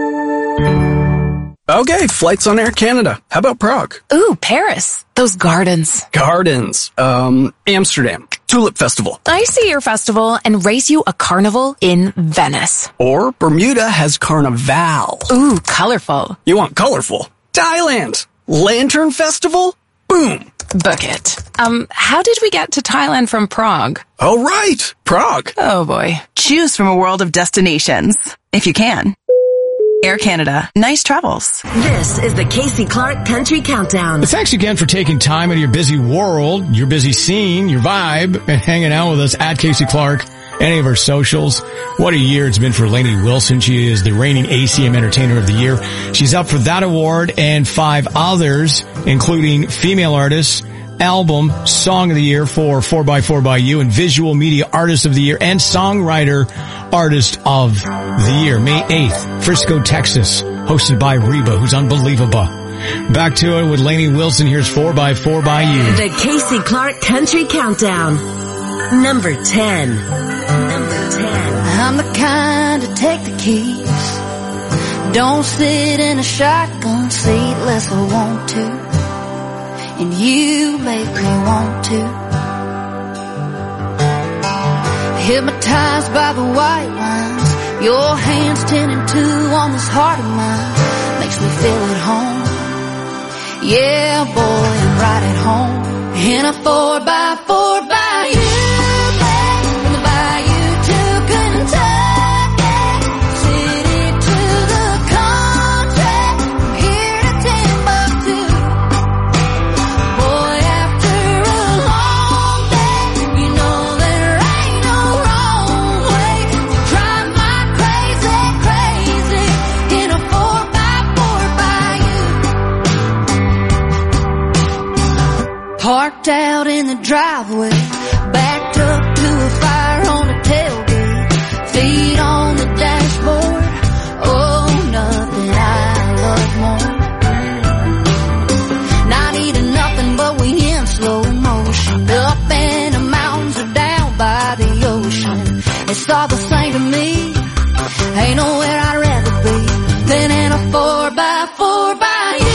Okay, flights on Air Canada. How about Prague? Ooh, Paris. Those gardens. Gardens. Um, Amsterdam. Tulip Festival. I see your festival and race you a carnival in Venice. Or Bermuda has Carnival. Ooh, colorful. You want colorful? Thailand. Lantern Festival? Boom. Book it. Um, how did we get to Thailand from Prague? Oh, right. Prague. Oh, boy. Choose from a world of destinations, if you can. Air Canada. Nice travels. This is the Casey Clark Country Countdown. Thanks again for taking time out of your busy world, your busy scene, your vibe, and hanging out with us at Casey Clark, any of our socials. What a year it's been for Lainey Wilson. She is the reigning A C M Entertainer of the Year. She's up for that award and five others, including Female Artist, Album, Song of the Year for four by four by You, and Visual Media Artist of the Year and Songwriter Artist of the Year. May eighth, Frisco, Texas, hosted by Reba, who's unbelievable. Back to it with Lainey Wilson. Here's four by four by You. The Casey Clark Country Countdown. Number ten. Number ten. I'm the kind to take the keys. Don't sit in a shotgun seat unless I want to. And you make me want to. Hypnotized by the white lines, your hands ten and two on this heart of mine, makes me feel at home. Yeah, boy, I'm right at home. In a four by four by you, babe, from the bayou to Kentucky, city to the country, from here to Timbuktu. Boy, after a long day, you know there ain't no wrong way. out in the driveway, backed up to a fire on a tailgate, feet on the dashboard. Oh, nothing I love more. Not eating nothing, but we in slow motion, up in the mountains or down by the ocean. It's all the same to me. Ain't nowhere I'd rather be than in a four by four by you.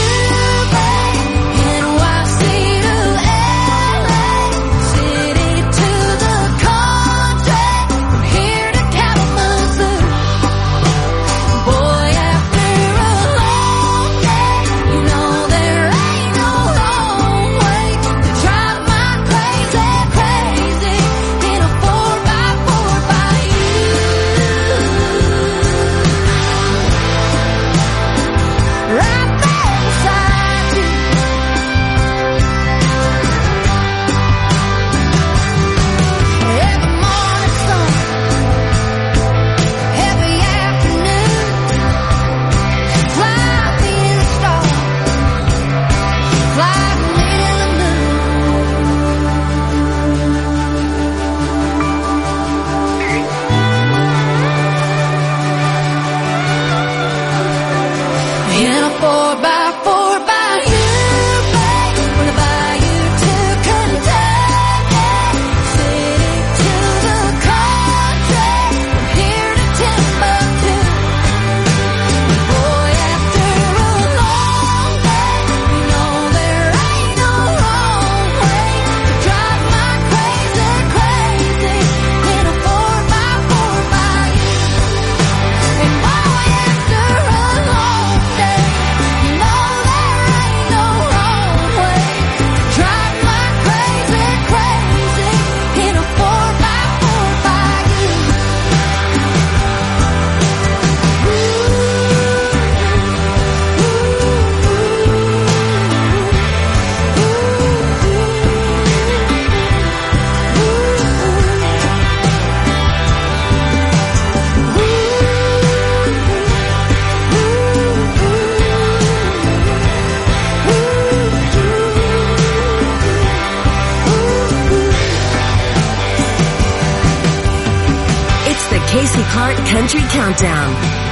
Casey Clark Country Countdown.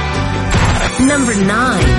Number nine.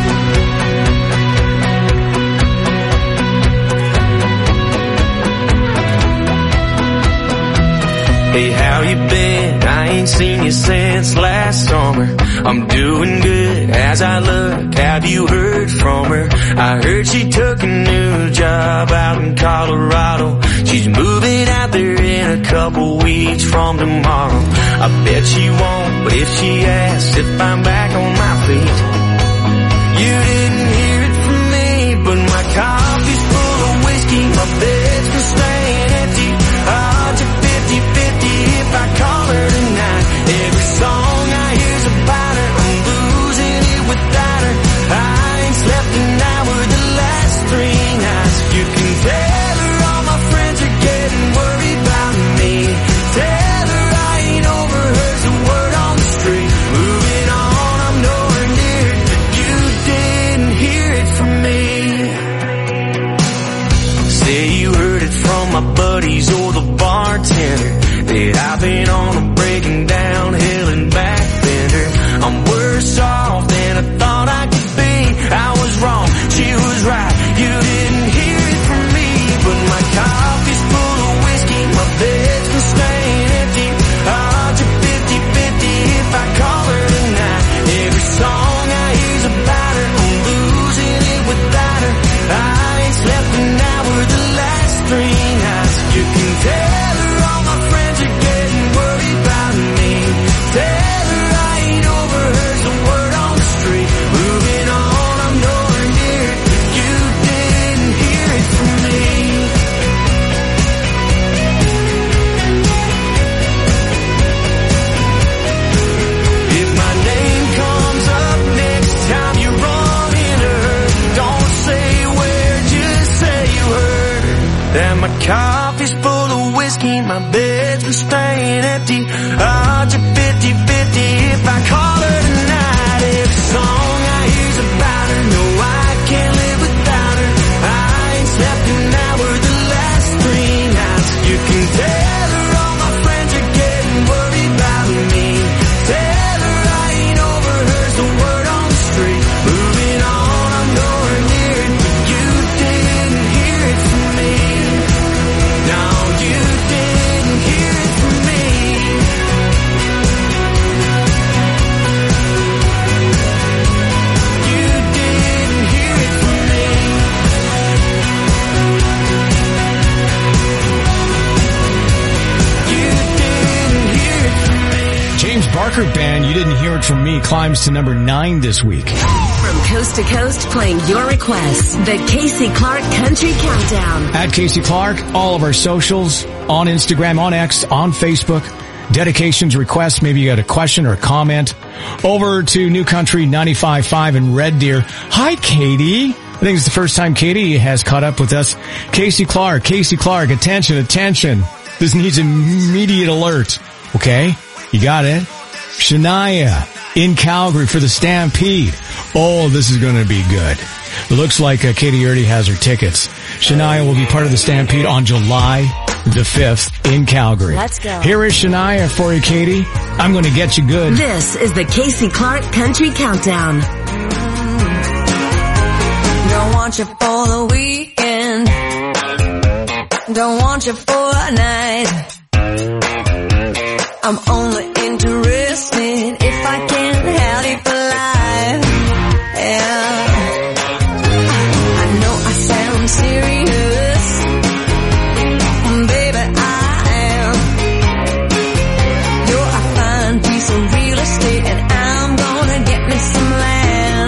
Hey, how you been? I ain't seen you since last summer. I'm doing good as I look. Have you heard from her? I heard she took a new job out in Colorado. She's moving out there in a couple weeks from tomorrow. I bet she won't, but if she asks if I'm back on my feet, you didn't hear it from me, but my coffee's full of whiskey, my bed's been staying empty. Odds are fifty-fifty if I call her tonight. Every song I hear's about her, I'm losing it without her. I ain't slept an hour the last three nights. You can tell her all my friends are getting worried about me. Tell her I ain't overheard the word on the street. Moving on, I'm nowhere near it, but you didn't hear it from me. Say you heard it from my buddies or the bartender that I've been on a breaking down hill and back bender. I'm worse off than I thought I could be. I was wrong, she was right. You didn't hear it from me, but my coffee's full of whiskey, my bed's been staying empty. Odds are fifty-fifty if I call her tonight. Every song I hear's about her, I'm losing it without her. I ain't slept an hour the last three nights. You can tell her all my friends are getting worried about me. Tell her I ain't overheard the word on the street. Moving on, I'm nowhere near it, but you didn't hear it from me. If my name comes up next time you run into her, don't say where, just say you heard her. That my coffee's full of whiskey, my bed's been staying empty. Odds are fifty-fifty if I call her tonight. Every song I hear's about her, no, I can't live without her. I ain't slept an hour the last three nights. Barker Band, You Didn't Hear It From Me, climbs to number nine this week. From coast to coast, playing your requests. The Casey Clark Country Countdown. At Casey Clark, all of our socials, on Instagram, on X, on Facebook. Dedications, requests, maybe you got a question or a comment. Over to New Country ninety-five point five in Red Deer. Hi, Katie. I think it's the first time Katie has caught up with us. Casey Clark, Casey Clark, attention, attention. This needs immediate alert. Okay? You got it? Shania in Calgary for the Stampede. Oh, this is going to be good. It looks like uh, Katie already has her tickets. Shania will be part of the Stampede on July the fifth in Calgary. Let's go. Here is Shania for you, Katie. I'm going to get you good. This is the Casey Clark Country Countdown. Don't want you for the weekend. Don't want you for a night. I'm only interested if I can have you for life. Yeah. I know I sound serious. Baby, I am. You're a fine piece of real estate and I'm gonna get me some land.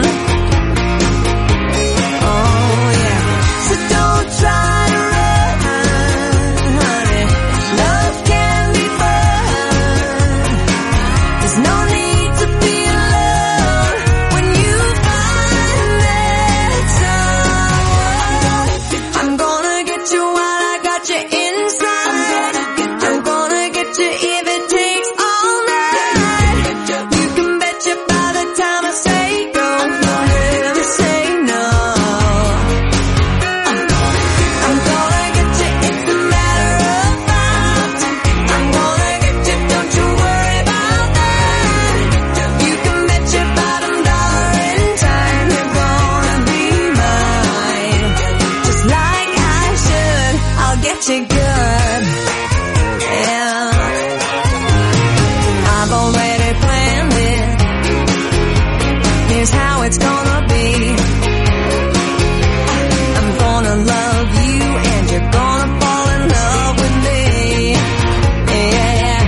Oh yeah. So don't try to run, honey. Love can be fun. There's no need to be alone when you find that someone. I'm gonna get you while I got you inside. I'm gonna get you if it takes all night. You can bet you by the time I say go, you'll never say no. I'm gonna get you, it's a matter of fact. I'm gonna get you, don't you worry about that. You can bet your bottom dollar in time you're gonna be mine. Just like I should, I'll get you good. Yeah. I've already planned it. Here's how it's gonna be. I'm gonna love you and you're gonna fall in love with me. Yeah.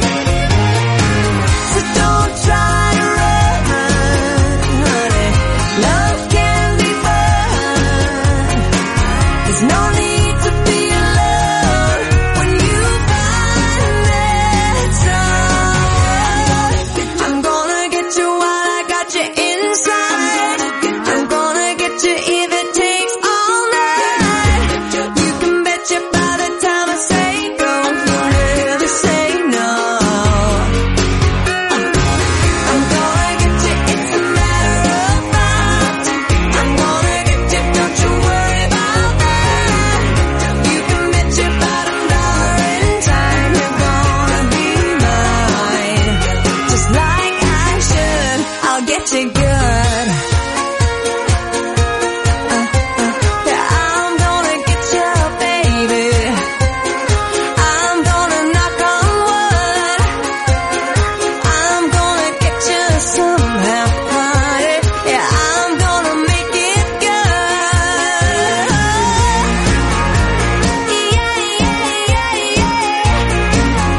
So don't try to run, honey. Love can be fun. There's no need to be alone when you find that someone. I'm gonna get you while I got you inside. I'm gonna get you if it takes all night. You can bet you by the time I say go, you'll never say no. I'm gonna get you, it's a matter of fact. I'm gonna get you, don't you worry about that. You can bet your bottom dollar in time you're gonna be mine. Just like I should, I'll get you good. Yeah, I'm gonna get you, baby. I'm gonna knock on wood. I'm gonna get you somehow, honey. Yeah, I'm gonna make it good. Yeah, yeah, yeah,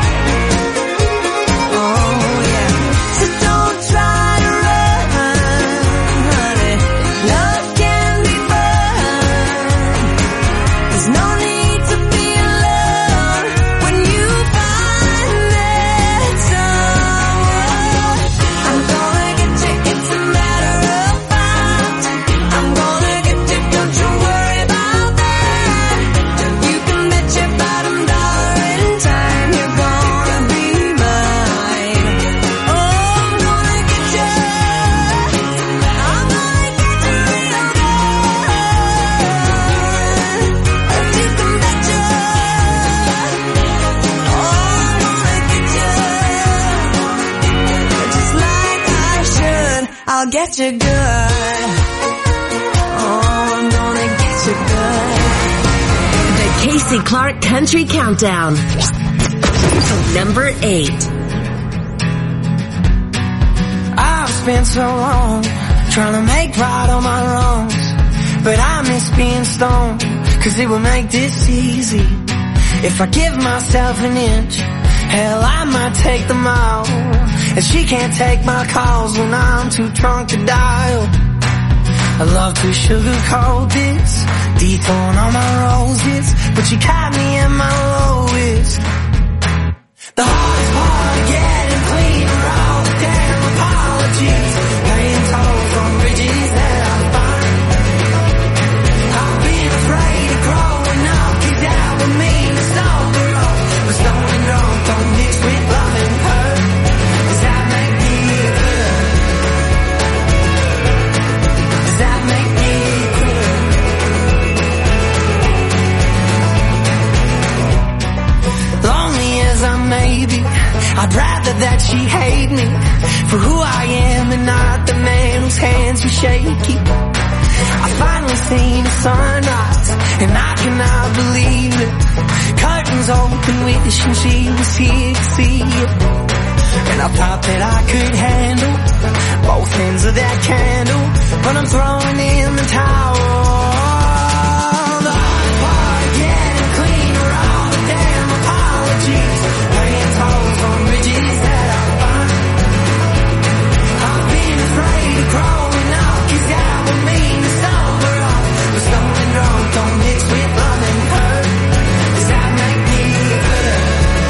yeah. Oh yeah. So don't try to run, honey. Love can be fun. There's no need to be alone when you find that someone. I'm gonna get you, it's a matter of fact. I'm gonna get you, don't you worry about that. You can bet your bottom dollar in time you're gonna be mine. Oh, I'm gonna get you. I'm gonna get you real good. You can bet you. Oh, I'm gonna get you. Just like I should, I'll get you good. Oh, I'm gonna get you good. The Casey Clark Country Countdown. Number eight. I've spent so long trying to make right all my wrongs, but I miss being stoned, cause it would make this easy. If I give myself an inch, hell I might take them all. and she can't take my calls when I'm too drunk to dial. I love to sugarcoat this, dethorn all my roses, but she caught me at my lowest. The hardest part of getting clean are all the damn apologies, paying tolls on bridges that I find. I've been afraid of growing up, kicked out with me to sober up, but stoned and drunk don't mix with love and hurt. Does that make me good? Does that make me good? Lonely as I may be, I'd rather that she hate me for who I am and not the man whose hands were shaky. I finally seen the sunrise and I cannot believe it. Curtains open, wishing she was here to see it. And I thought that I could handle both ends of that candle, but I'm throwing in the towel. The hard part of getting clean are all the damn apologies, paying tolls on bridges that I find. I've been afraid of growing up, kids out with me to sober up, but stoned and drunk don't mix with love and hurt. Does that make me good?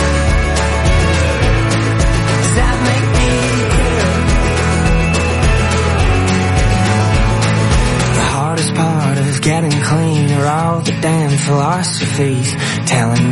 Does that make me good? The hardest part of getting clean are all the damn philosophies telling